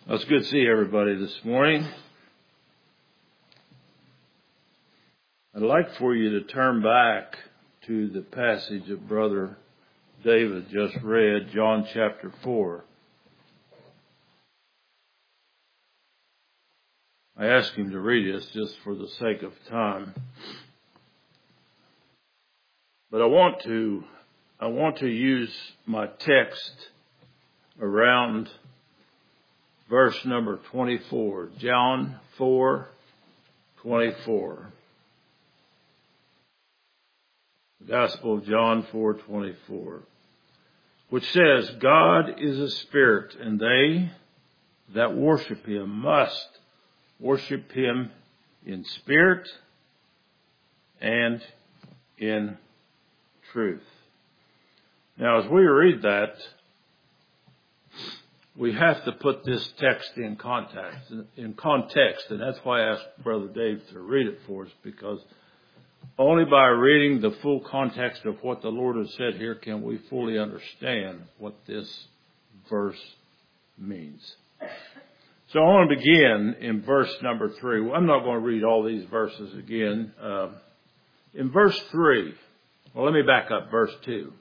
Well, it's good to see everybody this morning. I'd like for you to turn back to the passage that Brother David just read, John chapter 4. I asked him to read this just for the sake of time. But I want to use my text around verse number 24, John 4:24. The Gospel of John 4:24, which says, God is a spirit, and they that worship him must worship him in spirit and in truth. Now, as we read that, we have to put this text in context, and that's why I asked Brother Dave to read it for us, because only by reading the full context of what the Lord has said here can we fully understand what this verse means. So I want to begin in verse number 3. Well, I'm not going to read all these verses again. In verse 3, well, let me back up, verse 2.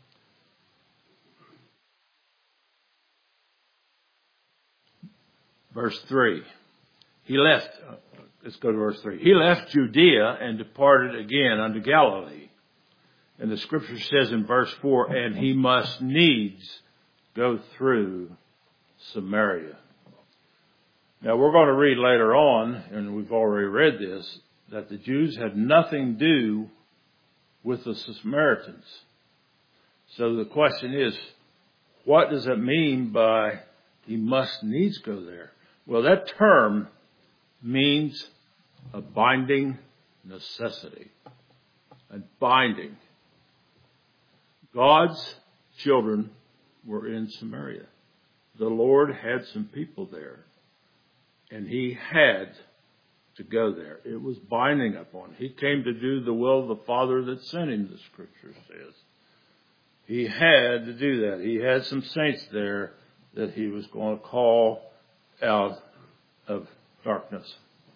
Verse 3. Let's go to verse 3. He left Judea and departed again unto Galilee. And the scripture says in verse 4, and he must needs go through Samaria. Now we're going to read later on, and we've already read this, that the Jews had nothing to do with the Samaritans. So the question is, what does it mean by he must needs go there? Well, that term means a binding necessity. A binding. God's children were in Samaria. The Lord had some people there, and he had to go there. It was binding upon him. He came to do the will of the Father that sent him, the scripture says. He had to do that. He had some saints there that he was going to call out of darkness.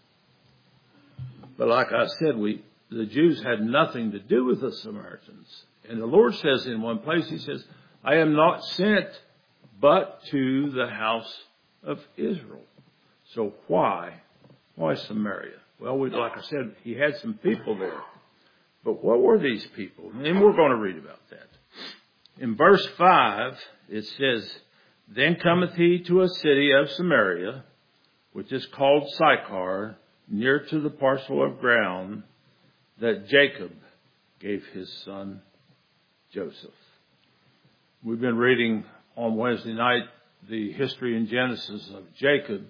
But like I said, the Jews had nothing to do with the Samaritans. And the Lord says in one place, he says, I am not sent but to the house of Israel. So why? Why Samaria? Well, like I said, he had some people there. But what were these people? And we're going to read about that. In verse 5, it says, then cometh he to a city of Samaria, which is called Sychar, near to the parcel of ground that Jacob gave his son Joseph. We've been reading on Wednesday night the history in Genesis of Jacob.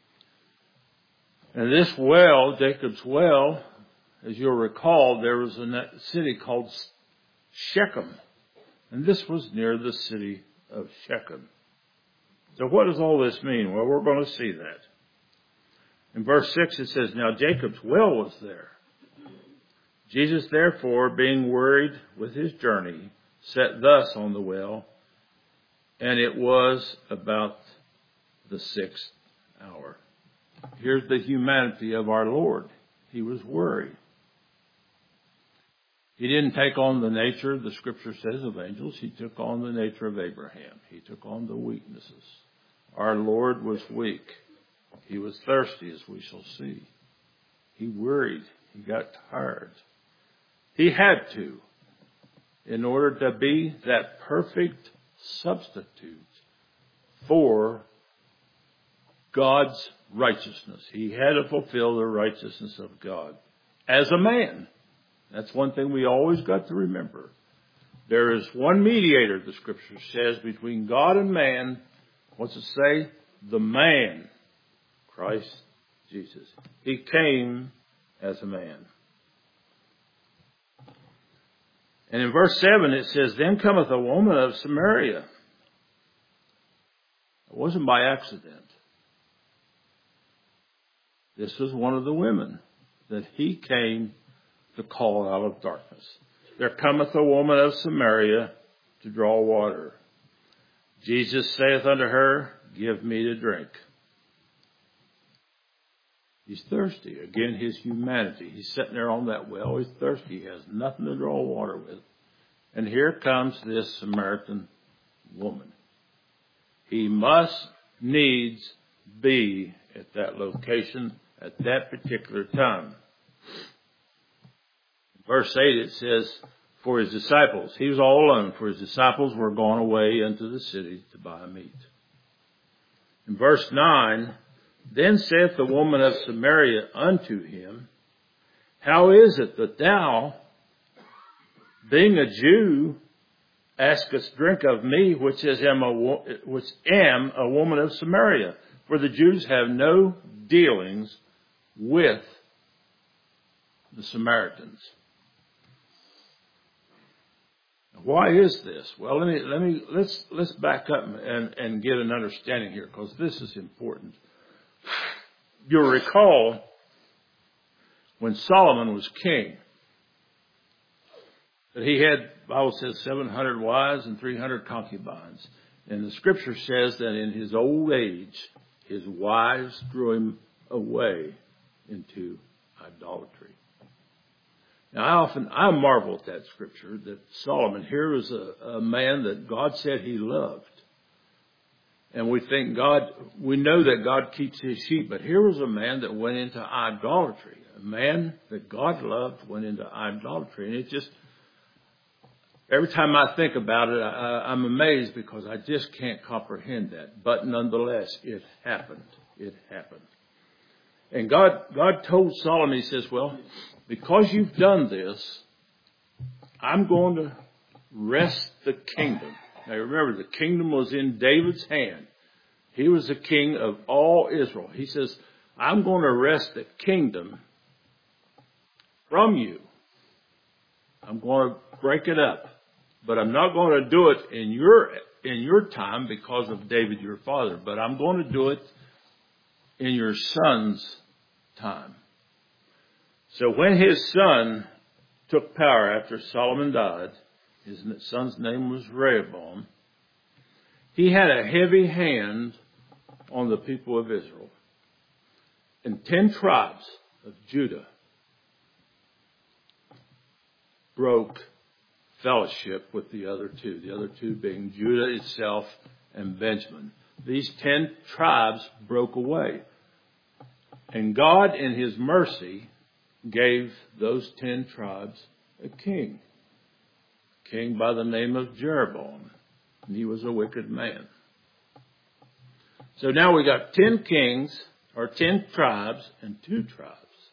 And this well, Jacob's well, as you'll recall, there was a city called Shechem. And this was near the city of Shechem. So what does all this mean? Well, we're going to see that. In verse 6 it says, now Jacob's well was there. Jesus therefore, being wearied with his journey, sat thus on the well, and it was about the 6th hour. Here's the humanity of our Lord. He was worried. He didn't take on the nature, the scripture says, of angels. He took on the nature of Abraham. He took on the weaknesses. Our Lord was weak. He was thirsty, as we shall see. He worried. He got tired. He had to, in order to be that perfect substitute for God's righteousness. He had to fulfill the righteousness of God as a man. That's one thing we always got to remember. There is one mediator, the scripture says, between God and man. What's it say? The man, Christ Jesus. He came as a man. And in verse 7 it says, then cometh a woman of Samaria. It wasn't by accident. This was one of the women that he came to call out of darkness. There cometh a woman of Samaria to draw water. Jesus saith unto her, give me to drink. He's thirsty. Again, his humanity. He's sitting there on that well. He's thirsty. He has nothing to draw water with. And here comes this Samaritan woman. He must needs be at that location at that particular time. Verse 8, it says, for his disciples, he was all alone, for his disciples were gone away into the city to buy meat. In verse 9, then saith the woman of Samaria unto him, how is it that thou, being a Jew, askest drink of me, which am a woman of Samaria? For the Jews have no dealings with the Samaritans. Why is this? Well, let's back up and get an understanding here, because this is important. You'll recall when Solomon was king that he had, the Bible says, 700 wives and 300 concubines. And the scripture says that in his old age, his wives drew him away into idolatry. Now, I marvel at that scripture, that Solomon here was a man that God said he loved. And we know that God keeps his sheep, but here was a man that went into idolatry. A man that God loved went into idolatry. And it just, every time I think about it, I'm amazed, because I just can't comprehend that. But nonetheless, it happened. It happened. And God told Solomon, he says, well, because you've done this, I'm going to wrest the kingdom. Now remember, the kingdom was in David's hand. He was the king of all Israel. He says, I'm going to wrest the kingdom from you. I'm going to break it up. But I'm not going to do it in your time because of David your father. But I'm going to do it in your son's time. So when his son took power after Solomon died, his son's name was Rehoboam, he had a heavy hand on the people of Israel. And 10 tribes of Judah broke fellowship with the other two being Judah itself and Benjamin. These 10 tribes broke away. And God, in his mercy, gave those 10 tribes a king by the name of Jeroboam. And he was a wicked man. So now we got 10 kings, or 10 tribes, and 2 tribes.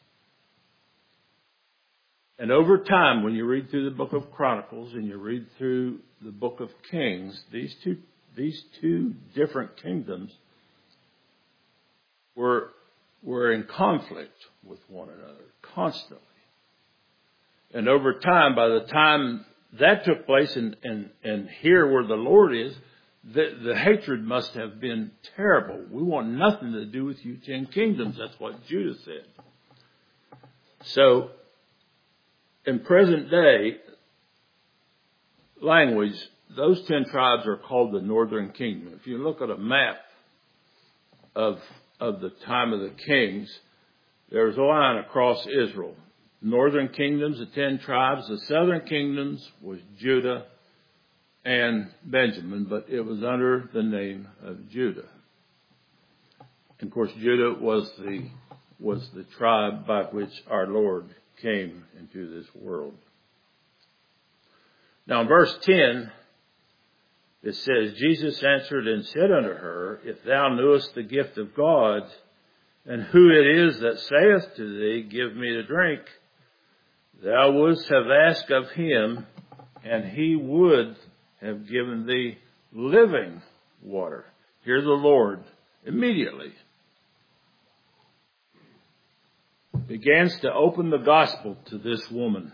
And over time, when you read through the book of Chronicles and you read through the book of Kings, these two different kingdoms were in conflict with one another constantly. And over time, by the time that took place, and here where the Lord is, the hatred must have been terrible. We want nothing to do with you 10 kingdoms. That's what Judah said. So, in present day language, those 10 tribes are called the Northern Kingdom. If you look at a map of the time of the kings, there's a line across Israel. Northern kingdoms, the 10 tribes. The southern kingdoms was Judah and Benjamin, but it was under the name of Judah. And of course, Judah was the tribe by which our Lord came into this world. Now in verse 10, it says, Jesus answered and said unto her, if thou knewest the gift of God, and who it is that saith to thee, give me to drink, thou wouldst have asked of him, and he would have given thee living water. Here the Lord immediately begins to open the gospel to this woman.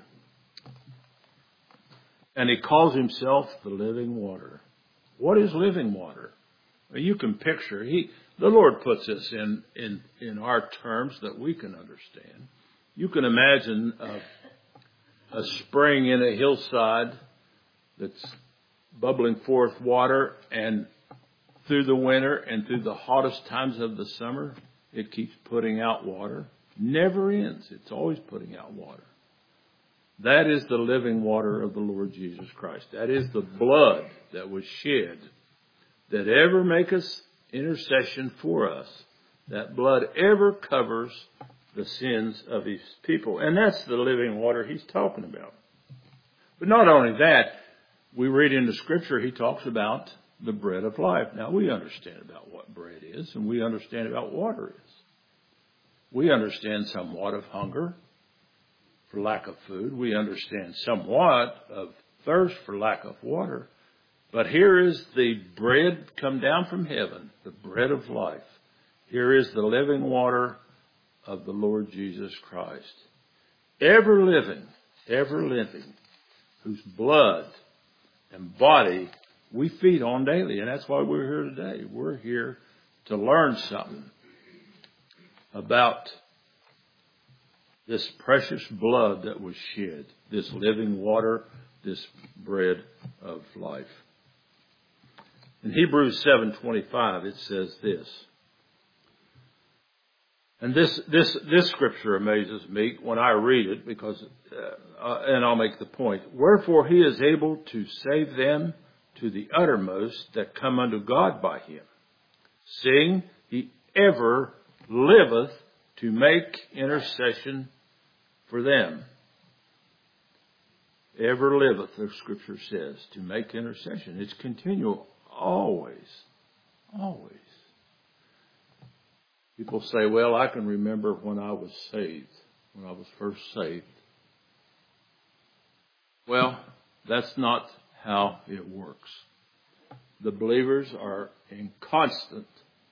And he calls himself the living water. What is living water? Well, you can picture, the Lord puts this in our terms that we can understand. You can imagine a spring in a hillside that's bubbling forth water, and through the winter and through the hottest times of the summer, It keeps putting out water. Never ends. It's always putting out water. That is the living water of the Lord Jesus Christ. That is the blood that was shed that ever maketh intercession for us. That blood ever covers the sins of his people. And that's the living water he's talking about. But not only that, we read in the scripture he talks about the bread of life. Now we understand about what bread is, and we understand about water is. We understand somewhat of hunger for lack of food. We understand somewhat of thirst for lack of water. But here is the bread come down from heaven, the bread of life. Here is the living water of the Lord Jesus Christ. Ever living, whose blood and body we feed on daily. And that's why we're here today. We're here to learn something about this precious blood that was shed, this living water, this bread of life. In Hebrews 7:25 it says this. And this scripture amazes me when I read it because, and I'll make the point. Wherefore he is able to save them to the uttermost that come unto God by him, seeing he ever liveth to make intercession for them. Ever liveth, the scripture says, to make intercession. It's continual, always. People say, well, I can remember when I was saved, when I was first saved. Well, that's not how it works. The believers are in constant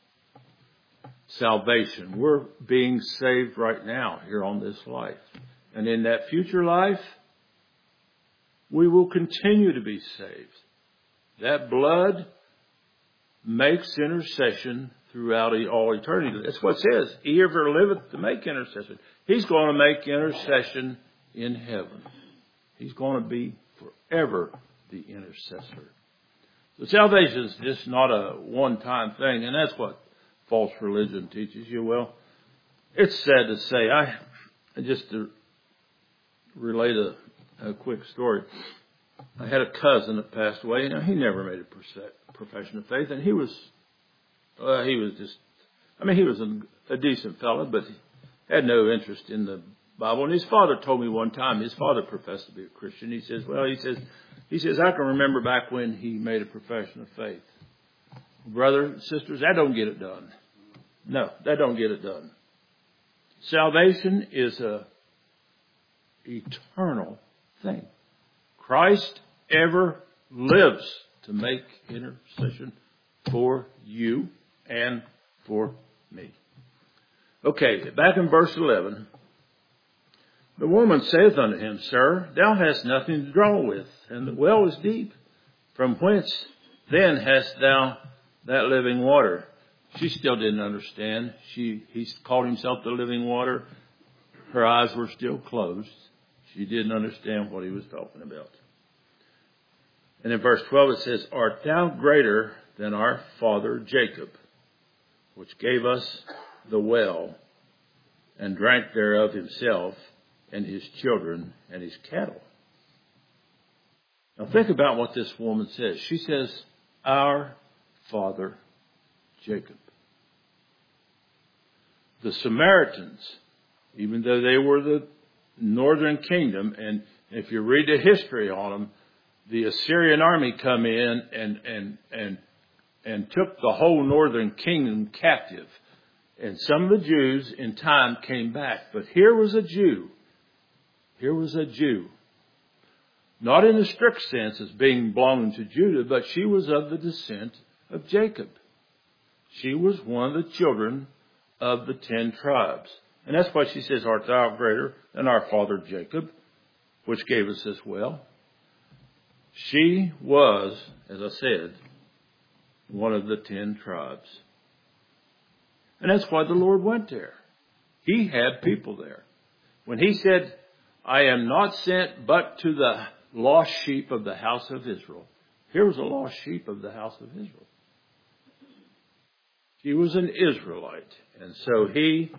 salvation. We're being saved right now here on this life. And in that future life, we will continue to be saved. That blood makes intercession throughout all eternity. That's what it says. He ever liveth to make intercession. He's going to make intercession in heaven. He's going to be forever the intercessor. So salvation is just not a one-time thing, and that's what false religion teaches you. Well, it's sad to say. Just to relate a quick story. I had a cousin that passed away, and he never made a profession of faith, and he was a decent fellow, but he had no interest in the Bible. And his father told me one time, his father professed to be a Christian. He says, I can remember back when he made a profession of faith. Brothers and sisters, that don't get it done. No, that don't get it done. Salvation is a eternal thing. Christ ever lives to make intercession for you and for me. Okay, back in verse 11. The woman saith unto him, Sir, thou hast nothing to draw with, and the well is deep. From whence then hast thou that living water? She still didn't understand. He called himself the living water. Her eyes were still closed. She didn't understand what he was talking about. And in verse 12 it says, Art thou greater than our father Jacob, which gave us the well, and drank thereof himself, and his children, and his cattle? Now think about what this woman says. She says, our father Jacob. The Samaritans, even though they were the northern kingdom, and if you read the history on them, the Assyrian army come in and took the whole northern kingdom captive. And some of the Jews in time came back. But here was a Jew. Not in the strict sense as being belonging to Judah, but she was of the descent of Jacob. She was one of the children of the 10 tribes. And that's why she says, Art thou greater than our father Jacob, which gave us this well? She was, as I said, one of the 10 tribes. And that's why the Lord went there. He had people there. When he said, I am not sent but to the lost sheep of the house of Israel. Here was a lost sheep of the house of Israel. She was an Israelite, And so he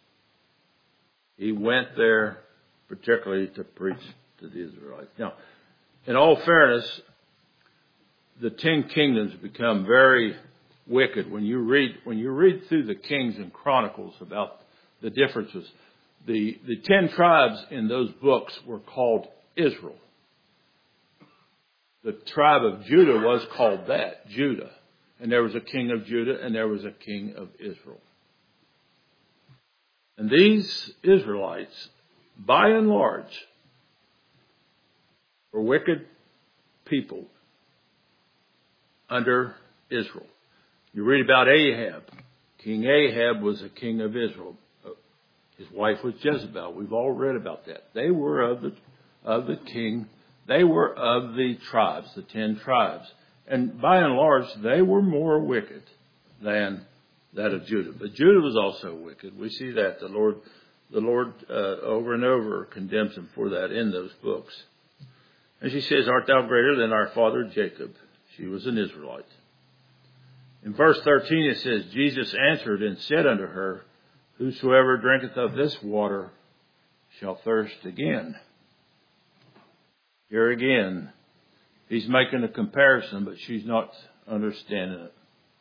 went there particularly to preach to the Israelites. Now, in all fairness, the 10 kingdoms become very wicked. When you read through the Kings and Chronicles about the differences, the 10 tribes in those books were called Israel. The tribe of Judah was called that, Judah. And there was a king of Judah and there was a king of Israel. And these Israelites, by and large, were wicked people under Israel. You read about Ahab. King Ahab was a king of Israel. His wife was Jezebel. We've all read about that. They were of the king. They were of the tribes, the 10 tribes. And by and large, they were more wicked than that of Judah. But Judah was also wicked. We see that. The Lord over and over condemns him for that in those books. And she says, "Art thou greater than our father Jacob?" She was an Israelite. In verse 13 it says, "Jesus answered and said unto her, Whosoever drinketh of this water shall thirst again." Here again, he's making a comparison, but she's not understanding it.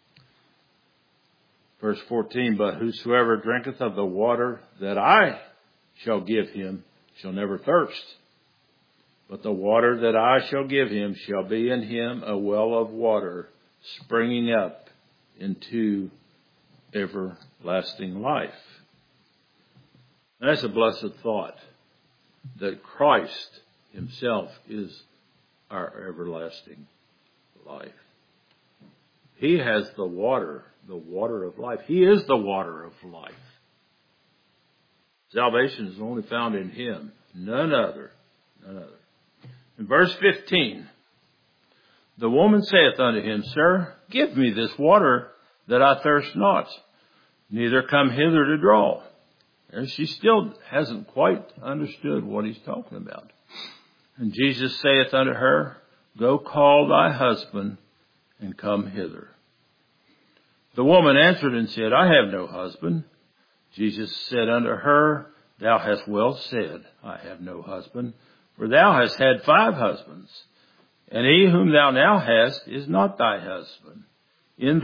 Verse 14, "But whosoever drinketh of the water that I shall give him shall never thirst. But the water that I shall give him shall be in him a well of water springing up into everlasting life." And that's a blessed thought, that Christ himself is our everlasting life. He has the water of life. He is the water of life. Salvation is only found in him, none other. In verse 15, "The woman saith unto him, Sir, give me this water that I thirst not, neither come hither to draw." And she still hasn't quite understood what he's talking about. "And Jesus saith unto her, Go call thy husband and come hither. The woman answered and said, I have no husband. Jesus said unto her, Thou hast well said, I have no husband, for thou hast had 5 husbands, and he whom thou now hast is not thy husband. In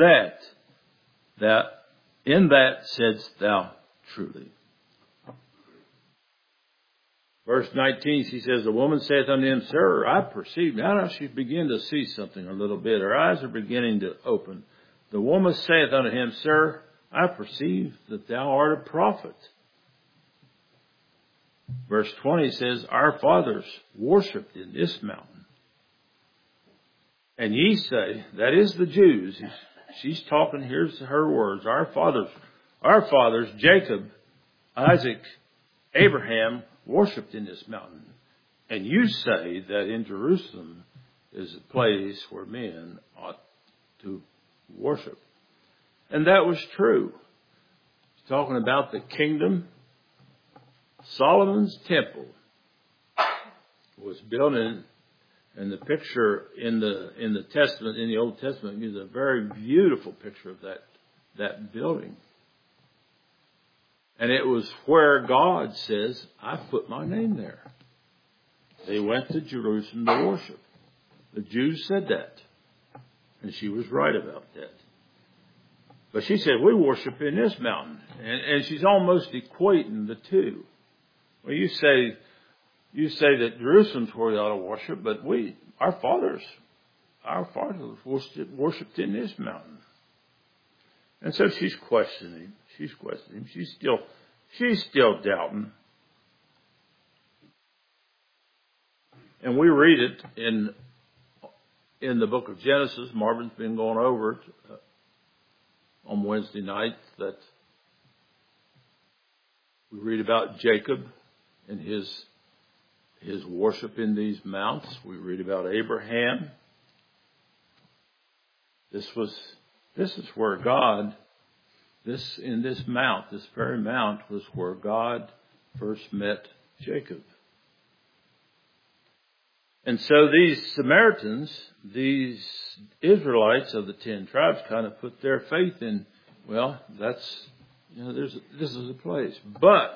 that saidst thou truly." Verse 19, she says, "The woman saith unto him, Sir, I perceive." Now she's beginning to see something a little bit. Her eyes are beginning to open. "The woman saith unto him, Sir, I perceive that thou art a prophet." Verse 20 says, "Our fathers worshipped in this mountain. And ye say," that is the Jews. She's talking, here's her words. Our fathers, Jacob, Isaac, Abraham, worshipped in this mountain. And you say that in Jerusalem is a place where men ought to worship." And that was true. He's talking about the kingdom. Solomon's temple was built in, and the picture in the Testament, in the Old Testament, is a very beautiful picture of that building. And it was where God says, "I put my name there." They went to Jerusalem to worship. The Jews said that. And she was right about that. But she said, "We worship in this mountain." And she's almost equating the two. Well, you say that Jerusalem's where they ought to worship, but our fathers worshipped in this mountain. And so she's questioning. She's still doubting. And we read it in the book of Genesis. Marvin's been going over it on Wednesday night, that we read about Jacob and his worship in these mounts. We read about Abraham. This is where God, in this mount, this very mount, was where God first met Jacob. And so these Samaritans, these Israelites of the 10 tribes, kind of put their faith in, well, that's This is a place. But,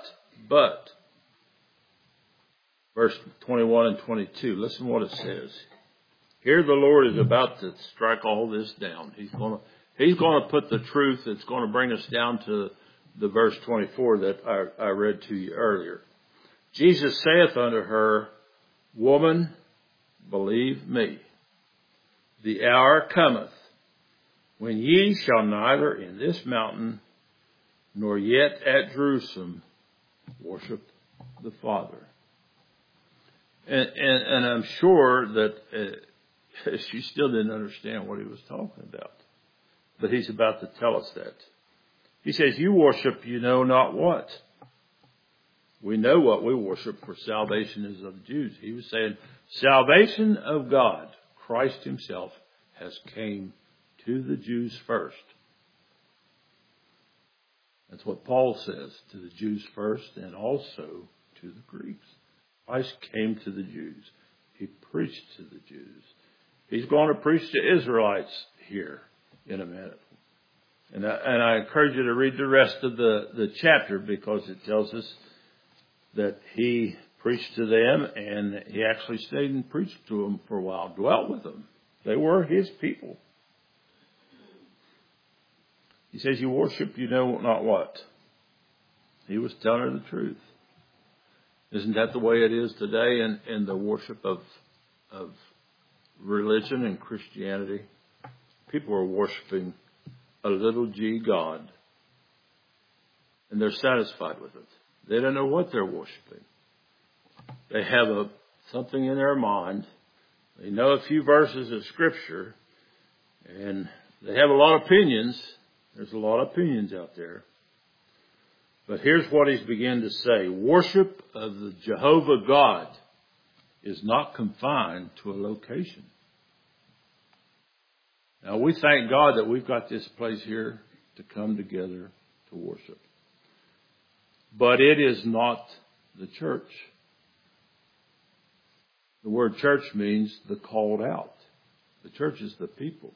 verse 21 and 22, listen what it says. Here the Lord is about to strike all this down. He's going to put the truth that's going to bring us down to the verse 24 that I read to you earlier. Jesus saith unto her, Woman, believe me, the hour cometh when ye shall neither in this mountain nor yet at Jerusalem worship the Father. And I'm sure that she still didn't understand what he was talking about. But he's about to tell us that. He says, you worship you know not what. We know what we worship, for salvation is of the Jews. He was saying, salvation of God, Christ himself, has came to the Jews first. That's what Paul says, to the Jews first and also to the Greeks. Christ came to the Jews. He preached to the Jews. He's going to preach to Israelites here in a minute. And I encourage you to read the rest of the chapter, because it tells us that he preached to them, and he actually stayed and preached to them for a while, dwelt with them. They were his people. He says, you worship you know not what. He was telling her the truth. Isn't that the way it is today in the worship of religion and Christianity? People are worshiping a little g God, and they're satisfied with it. They don't know what they're worshiping. They have something in their mind. They know a few verses of Scripture, and they have a lot of opinions. There's a lot of opinions out there. But here's what he's beginning to say. Worship of the Jehovah God is not confined to a location. Now, we thank God that we've got this place here to come together to worship. But it is not the church. The word church means the called out. The church is the people.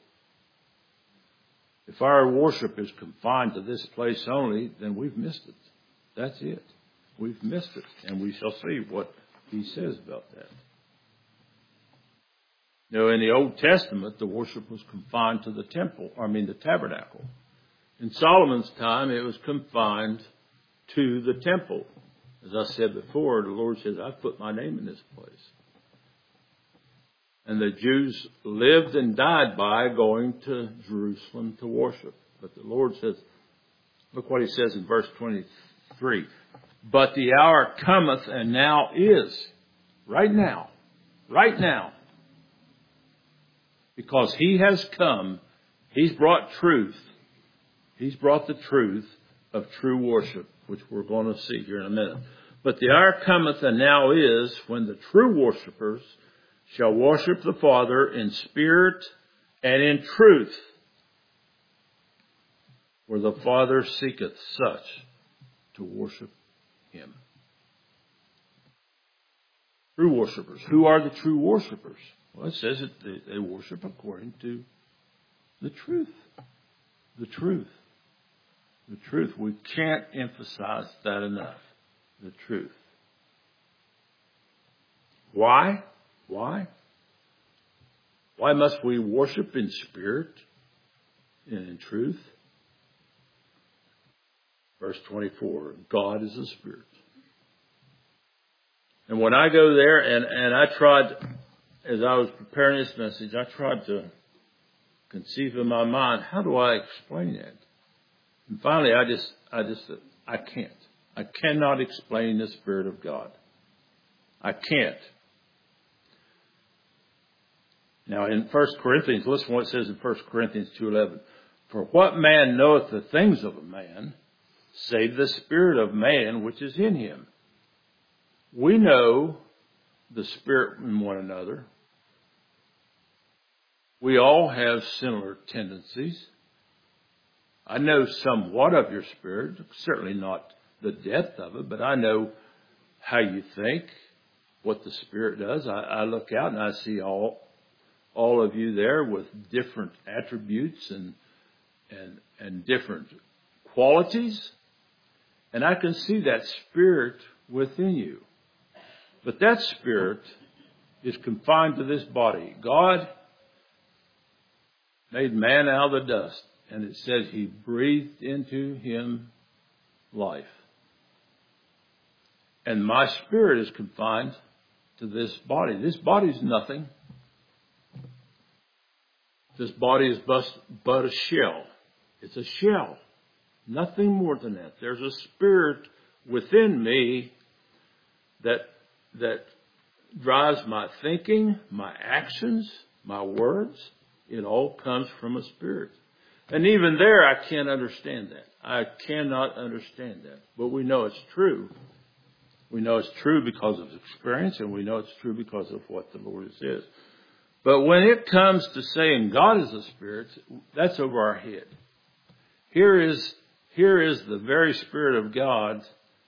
If our worship is confined to this place only, then we've missed it. That's it. We've missed it. And we shall see what he says about that. Now, in the Old Testament, the worship was confined to the tabernacle. In Solomon's time, it was confined to the temple. As I said before, the Lord says, I've put my name in this place. And the Jews lived and died by going to Jerusalem to worship. But the Lord says, look what he says in verse 23. But the hour cometh, and now is. Right now. Because he has come, he's brought truth. He's brought the truth of true worship, which we're going to see here in a minute. But the hour cometh, and now is, when the true worshipers shall worship the Father in spirit and in truth, for the Father seeketh such to worship him. True worshipers. Who are the true worshipers? Well, it says that they worship according to the truth. The truth. The truth. We can't emphasize that enough. The truth. Why? Why must we worship in spirit and in truth? Verse 24, God is a spirit. And when I go there, and I tried, as I was preparing this message, I tried to conceive in my mind, how do I explain that? And finally, I can't. I cannot explain the Spirit of God. I can't. Now, in 1 Corinthians, listen to what it says in 1 Corinthians 2:11. For what man knoweth the things of a man, save the spirit of man which is in him? We know the Spirit in one another. We all have similar tendencies. I know somewhat of your spirit, certainly not the depth of it, but I know how you think, what the Spirit does. I look out and I see all of you there with different attributes and different qualities. And I can see that Spirit within you. But that Spirit is confined to this body. God made man out of the dust. And it says He breathed into him life. And my spirit is confined to this body. This body is nothing. This body is but a shell. It's a shell. Nothing more than that. There's a spirit within me that drives my thinking, my actions, my words. It all comes from a spirit. And even there, I can't understand that. I cannot understand that. But we know it's true. We know it's true because of experience, and we know it's true because of what the Lord says. But when it comes to saying God is a spirit, that's over our head. Here is the very Spirit of God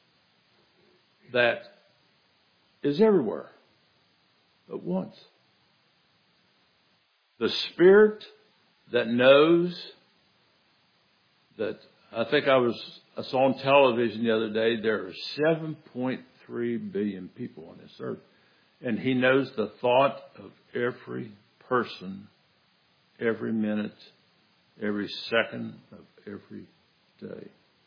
that is everywhere but once. The Spirit that knows that, I think I saw on television the other day, there are 7.3 billion people on this earth. And He knows the thought of every person, every minute, every second of every day.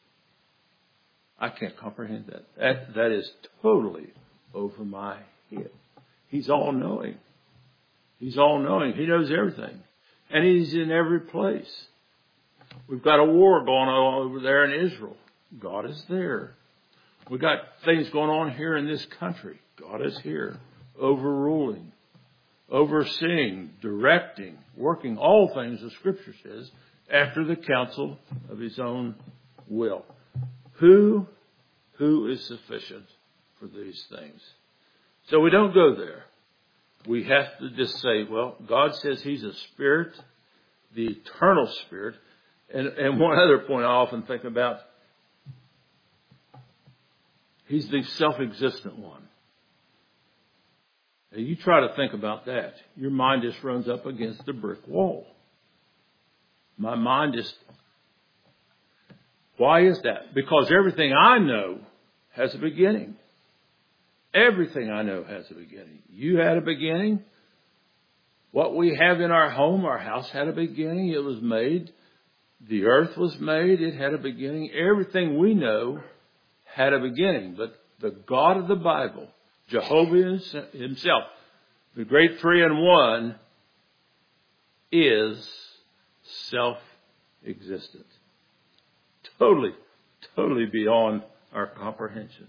I can't comprehend that. That is totally over my head. He's all-knowing. He's all-knowing. He knows everything. And He's in every place. We've got a war going on over there in Israel. God is there. We've got things going on here in this country. God is here, overruling, overseeing, directing, working all things, the Scripture says, after the counsel of His own will. Who is sufficient for these things? So we don't go there. We have to just say, well, God says He's a spirit, the eternal Spirit. And one other point I often think about, He's the self-existent one. Now you try to think about that. Your mind just runs up against a brick wall. My mind just... Why is that? Because everything I know has a beginning. Everything I know has a beginning. You had a beginning. What we have in our home, our house had a beginning. It was made. The earth was made. It had a beginning. Everything we know had a beginning. But the God of the Bible, Jehovah Himself, the great three in one, is self-existent. Totally beyond our comprehension.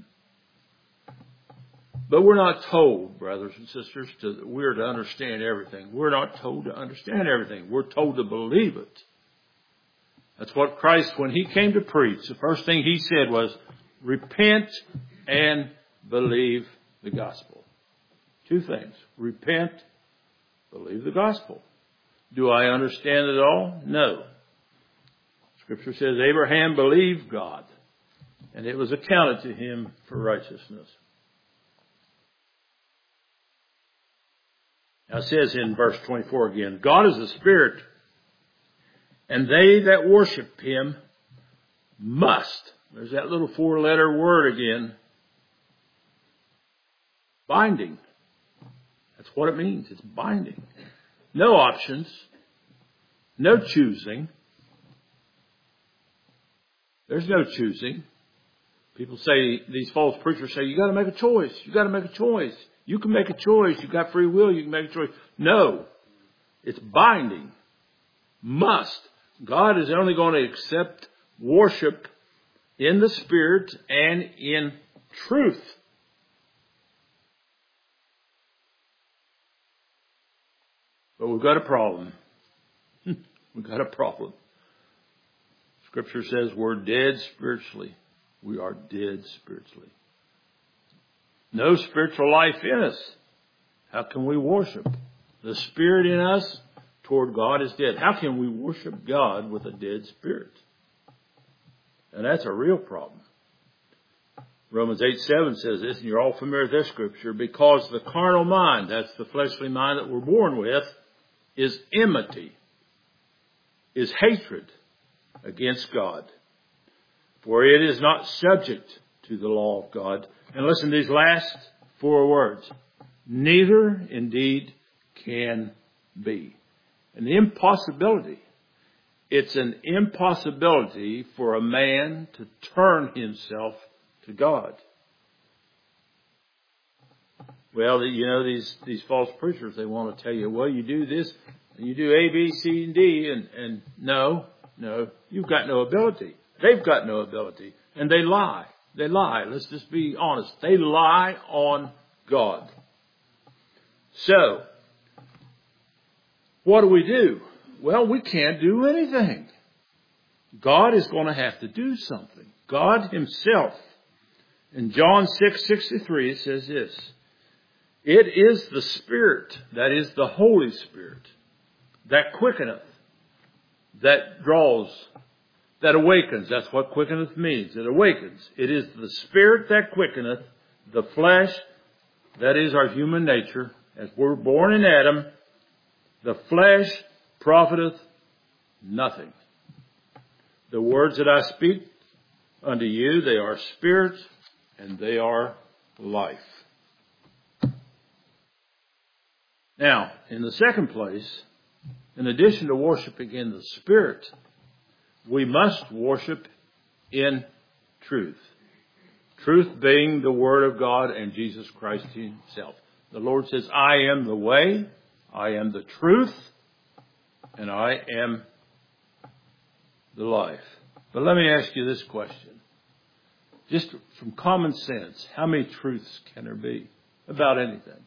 But we're not told, brothers and sisters, we're to understand everything. We're not told to understand everything. We're told to believe it. That's what Christ, when He came to preach, the first thing He said was, repent and believe the gospel. Two things. Repent, believe the gospel. Do I understand it all? No. Scripture says Abraham believed God, and it was accounted to him for righteousness. Now it says in verse 24 again, God is a spirit, and they that worship Him must. There's that little 4-letter word again. Binding. That's what it means. It's binding. No options. No choosing. There's no choosing. People say, these false preachers say, you got to make a choice. You got to make a choice. You can make a choice. You've got free will. You can make a choice. No. It's binding. Must. God is only going to accept worship in the Spirit and in truth. But we've got a problem. We've got a problem. Scripture says we're dead spiritually. We are dead spiritually. No spiritual life in us. How can we worship? The Spirit in us toward God is dead. How can we worship God with a dead spirit? And that's a real problem. Romans 8:7 says this, and you're all familiar with this scripture, because the carnal mind, that's the fleshly mind that we're born with, is enmity, is hatred against God. For it is not subject to the law of God. And listen to these last 4 words. Neither indeed can be. An impossibility. It's an impossibility for a man to turn himself to God. Well, these false preachers, they want to tell you, well, you do this, and you do A, B, C, and D, and no, you've got no ability. They've got no ability. And they lie. They lie. Let's just be honest. They lie on God. So, what do? Well, we can't do anything. God is going to have to do something. God himself. In John 6:63, it says this. It is the Spirit, that is the Holy Spirit, that quickeneth, that draws, that awakens. That's what quickeneth means. It awakens. It is the Spirit that quickeneth, the flesh, that is our human nature. As we're born in Adam, the flesh profiteth nothing. The words that I speak unto you, they are spirit and they are life. Now, in the second place, in addition to worshiping in the Spirit, we must worship in truth. Truth being the Word of God and Jesus Christ himself. The Lord says, I am the way, I am the truth, and I am the life. But let me ask you this question. Just from common sense, how many truths can there be about anything?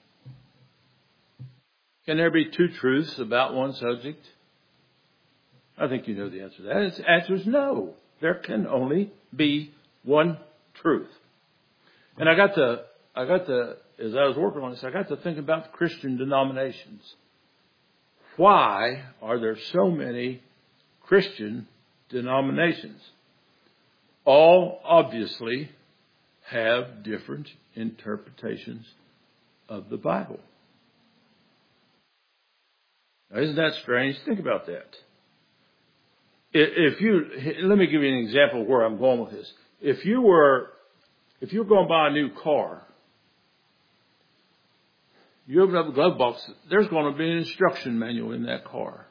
Can there be 2 truths about one subject? I think you know the answer to that. The answer is no. There can only be one truth. And I got to, as I was working on this, I got to think about Christian denominations. Why are there so many Christian denominations? All obviously have different interpretations of the Bible. Now, isn't that strange? Think about that. Let me give you an example of where I'm going with this. If you're going to buy a new car, you open up the glove box, there's going to be an instruction manual in that car.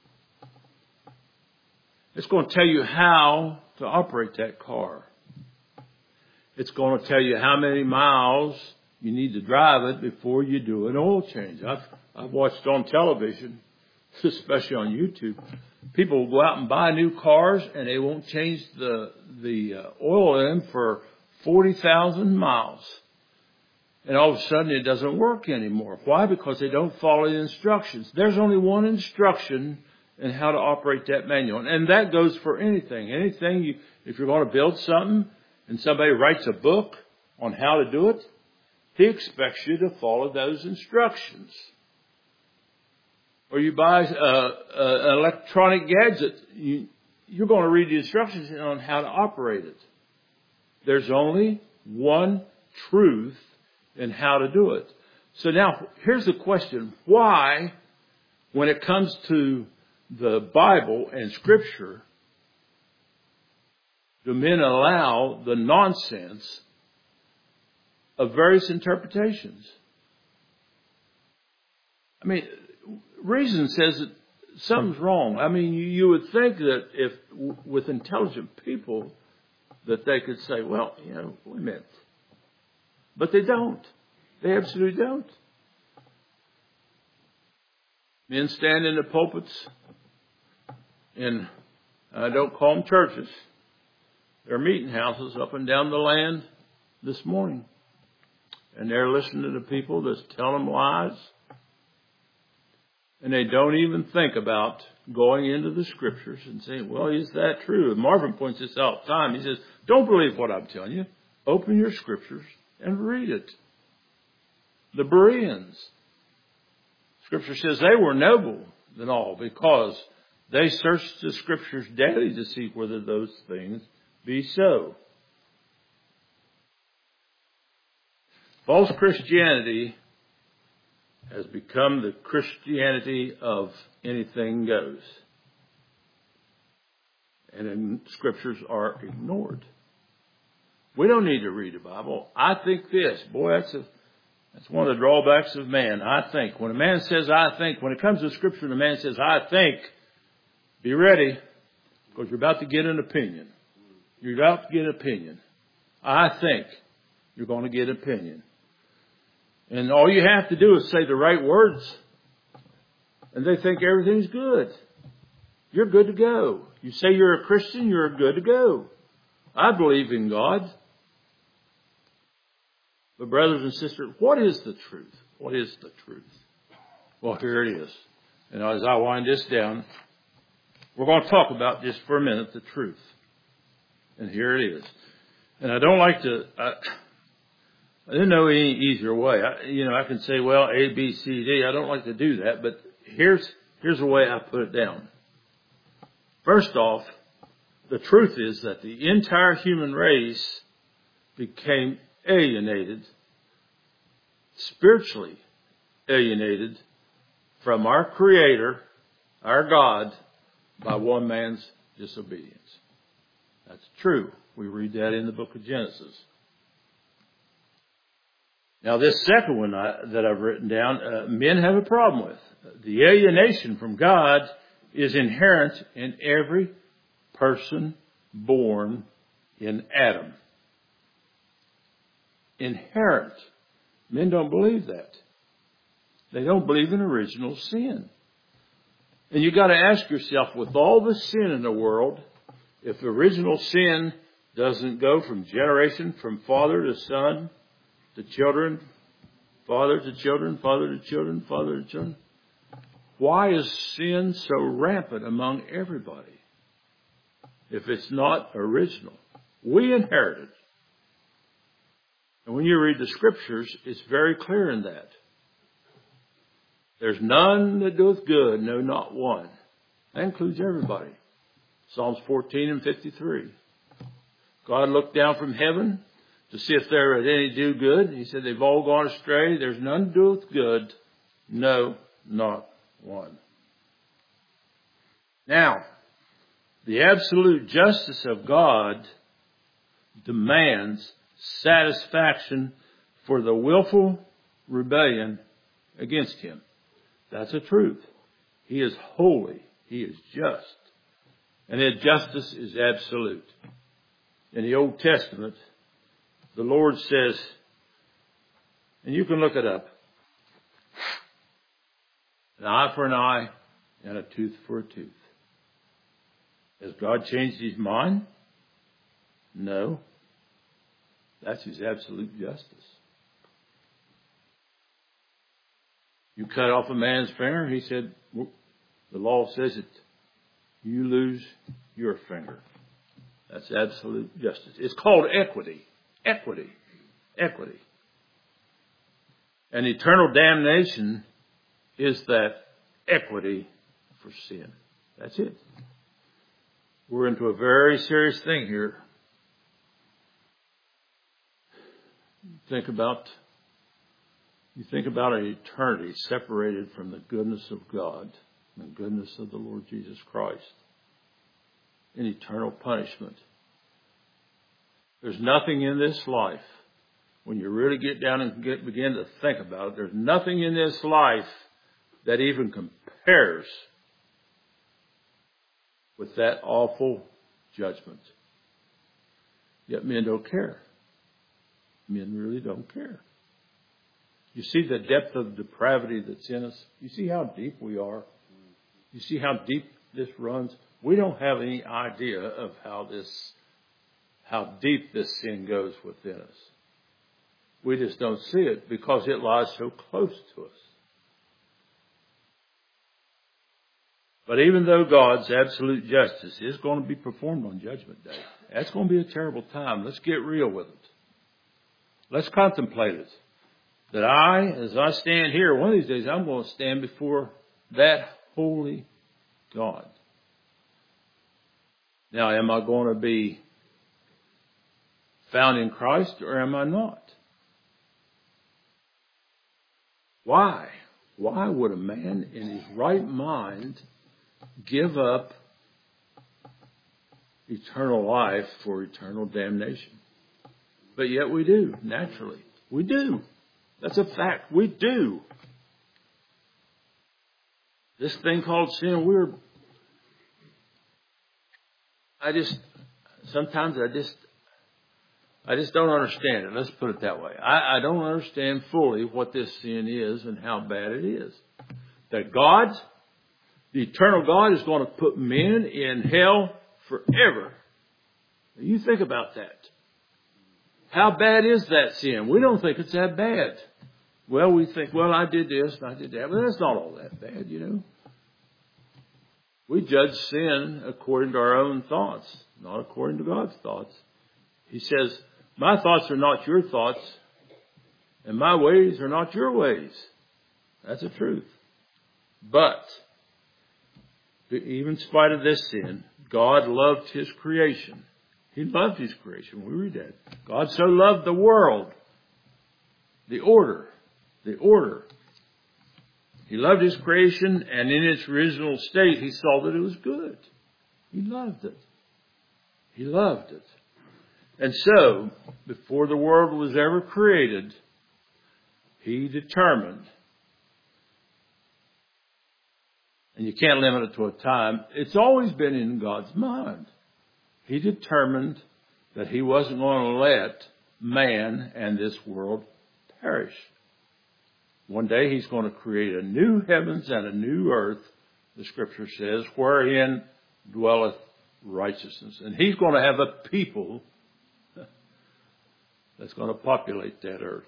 It's going to tell you how to operate that car. It's going to tell you how many miles you need to drive it before you do an oil change. I've watched on television, especially on YouTube, people will go out and buy new cars and they won't change the oil in them for 40,000 miles. And all of a sudden it doesn't work anymore. Why? Because they don't follow the instructions. There's only one instruction in how to operate that manual. And that goes for anything. If you're going to build something and somebody writes a book on how to do it, he expects you to follow those instructions. Or you buy an electronic gadget, you're going to read the instructions on how to operate it. There's only one truth in how to do it. So now, here's the question. Why, when it comes to the Bible and Scripture, do men allow the nonsense of various interpretations? I mean, reason says that something's wrong. I mean, you would think that if with intelligent people that they could say, well, wait a minute. But they don't. They absolutely don't. Men stand in the pulpits in, I don't call them churches, they're meeting houses up and down the land this morning. And they're listening to people that's telling them lies. And they don't even think about going into the Scriptures and saying, well, is that true? And Marvin points this out all the time. He says, don't believe what I'm telling you. Open your Scriptures and read it. The Bereans. Scripture says they were noble than all because they searched the Scriptures daily to see whether those things be so. False Christianity has become the Christianity of anything goes. And then Scriptures are ignored. We don't need to read the Bible. I think this. Boy, that's one of the drawbacks of man. I think. When a man says, I think, when it comes to Scripture and a man says, I think, be ready, because you're about to get an opinion. You're about to get an opinion. I think you're going to get an opinion. And all you have to do is say the right words, and they think everything's good. You're good to go. You say you're a Christian, you're good to go. I believe in God. But brothers and sisters, what is the truth? What is the truth? Well, here it is. And as I wind this down, we're going to talk about just for a minute the truth. And here it is. And I don't like to, I didn't know any easier way. I can say, well, A, B, C, D. I don't like to do that, but here's the way I put it down. First off, the truth is that the entire human race became alienated, spiritually alienated from our Creator, our God, by one man's disobedience. That's true. We read that in the book of Genesis. Now, this second one that I've written down, men have a problem with. The alienation from God is inherent in every person born in Adam. Inherent. Men don't believe that. They don't believe in original sin. And you got to ask yourself, with all the sin in the world, if original sin doesn't go from generation, from father to son, to children, father to children, father to children, father to children, why is sin so rampant among everybody? If it's not original. We inherited. And when you read the Scriptures, it's very clear in that. There's none that doeth good, no, not one. That includes everybody. Psalms 14 and 53. God looked down from heaven to see if there had any do good. He said, they've all gone astray. There's none that doeth good, no, not one. Now, the absolute justice of God demands satisfaction for the willful rebellion against Him. That's a truth. He is holy. He is just. And His justice is absolute. In the Old Testament, the Lord says, and you can look it up, an eye for an eye and a tooth for a tooth. Has God changed His mind? No. That's His absolute justice. You cut off a man's finger, He said, the law says it. You lose your finger. That's absolute justice. It's called equity. Equity. Equity. And eternal damnation is that equity for sin. That's it. We're into a very serious thing here. You think about an eternity separated from the goodness of God and the goodness of the Lord Jesus Christ in eternal punishment. There's nothing in this life, when you really get down and begin to think about it, there's nothing in this life that even compares with that awful judgment. Yet men don't care. Men really don't care. You see the depth of depravity that's in us? You see how deep we are? You see how deep this runs? We don't have any idea of how deep this sin goes within us. We just don't see it because it lies so close to us. But even though God's absolute justice is going to be performed on Judgment Day, that's going to be a terrible time. Let's get real with it. Let's contemplate it. That as I stand here, one of these days, I'm going to stand before that holy God. Now, am I going to be found in Christ or am I not? Why? Why would a man in his right mind give up eternal life for eternal damnation? But yet we do, naturally. We do. That's a fact. We do. This thing called sin, sometimes I just don't understand it. Let's put it that way. I don't understand fully what this sin is and how bad it is. That the eternal God, is going to put men in hell forever. You think about that. How bad is that sin? We don't think it's that bad. Well, we think, I did this and I did that. But that's not all that bad, you know. We judge sin according to our own thoughts, not according to God's thoughts. He says, my thoughts are not your thoughts, and my ways are not your ways. That's the truth. But, even in spite of this sin, God loved His creation. He loved His creation. We read that. God so loved the world. The order. He loved His creation, and in its original state, He saw that it was good. He loved it. He loved it. And so, before the world was ever created, He determined, and you can't limit it to a time, it's always been in God's mind. He determined that He wasn't going to let man and this world perish. One day He's going to create a new heavens and a new earth, the Scripture says, wherein dwelleth righteousness. And He's going to have a people that's going to populate that earth.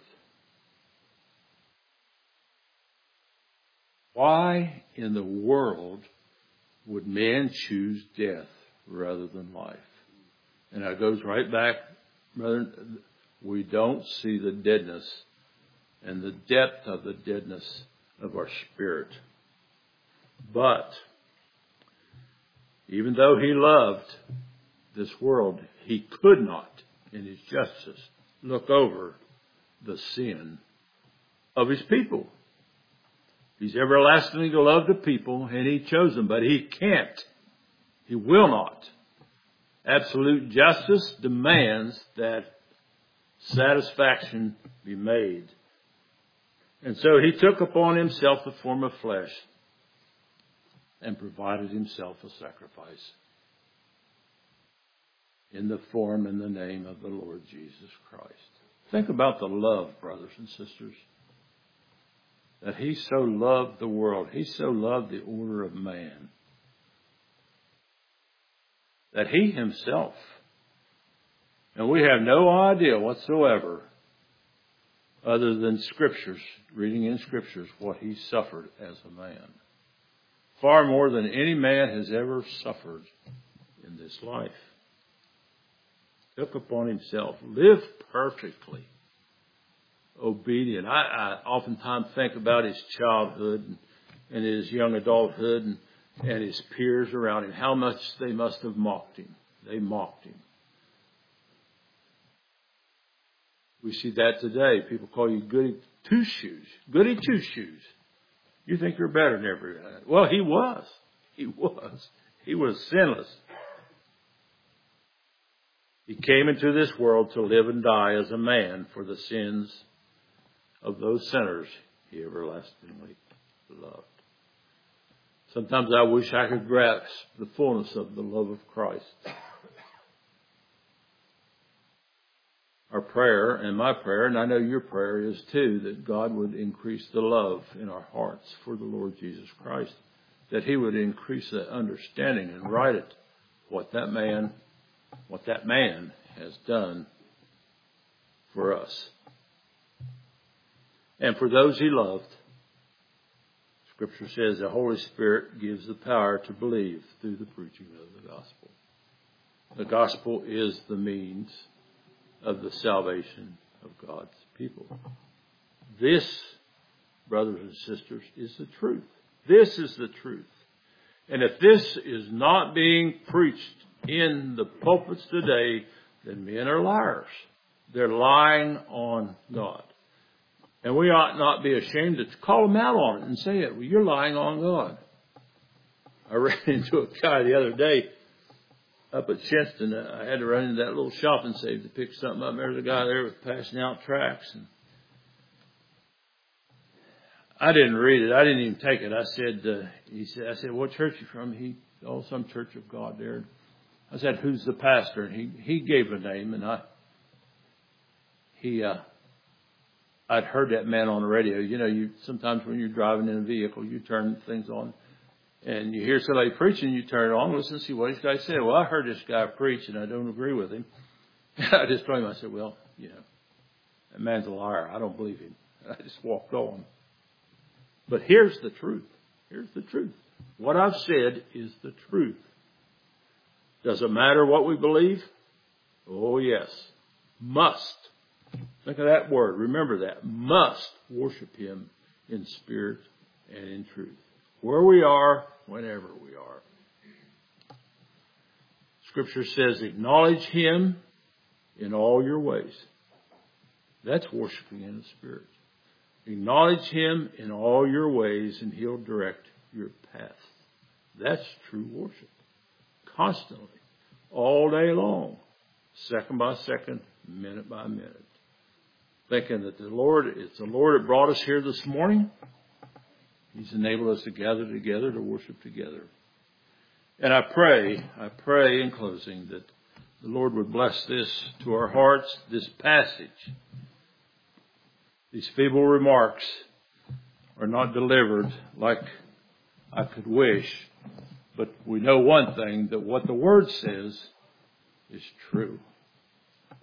Why in the world would man choose death rather than life? And that goes right back, brother. We don't see the deadness and the depth of the deadness of our spirit. But even though He loved this world, He could not, in His justice, look over the sin of His people. He's everlastingly loved the people, and He chose them, but He can't. He will not. Absolute justice demands that satisfaction be made. And so He took upon Himself the form of flesh and provided Himself a sacrifice in the form and the name of the Lord Jesus Christ. Think about the love, brothers and sisters, that He so loved the world. He so loved the order of man that He Himself, and we have no idea whatsoever other than Scriptures, reading in Scriptures, what He suffered as a man. Far more than any man has ever suffered in this life. Took upon Himself, lived perfectly, obedient. I oftentimes think about His childhood and His young adulthood and His peers around Him, how much they must have mocked Him. They mocked Him. We see that today. People call you goody two-shoes. Goody two-shoes. You think you're better than everyone. Well, He was. He was. He was sinless. He came into this world to live and die as a man for the sins of those sinners He everlastingly loved. Sometimes I wish I could grasp the fullness of the love of Christ. Our prayer, and my prayer, and I know your prayer is too, that God would increase the love in our hearts for the Lord Jesus Christ. That He would increase the understanding and write it, what that man has done for us. And for those He loved, Scripture says the Holy Spirit gives the power to believe through the preaching of the gospel. The gospel is the means of the salvation of God's people. This, brothers and sisters, is the truth. This is the truth. And if this is not being preached in the pulpits today, then men are liars. They're lying on God. And we ought not be ashamed to call them out on it and say it. Well, you're lying on God. I ran into a guy the other day. up at Shinston. I had to run into that little shopping save to pick something up. There's a guy there with passing out tracts. And I didn't read it. I didn't even take it. I said, what church are you from? Some Church of God there. I said, who's the pastor? And he gave a name, and I'd heard that man on the radio. You know, sometimes when you're driving in a vehicle, you turn things on, and you hear somebody preaching, you turn it on, listen, see what this guy said. Well, I heard this guy preach, and I don't agree with him. I just told him, I said, well, that man's a liar. I don't believe him. And I just walked on. But here's the truth. Here's the truth. What I've said is the truth. Does it matter what we believe? Oh, yes. Must. Think of that word. Remember that. Must worship Him in spirit and in truth. Where we are, whenever we are. Scripture says, acknowledge Him in all your ways. That's worshiping in the spirit. Acknowledge Him in all your ways, and He'll direct your path. That's true worship. Constantly. All day long. Second by second. Minute by minute. Thinking that it's the Lord that brought us here this morning. He's enabled us to gather together, to worship together. And I pray in closing that the Lord would bless this to our hearts, this passage. These feeble remarks are not delivered like I could wish, but we know one thing, that what the Word says is true.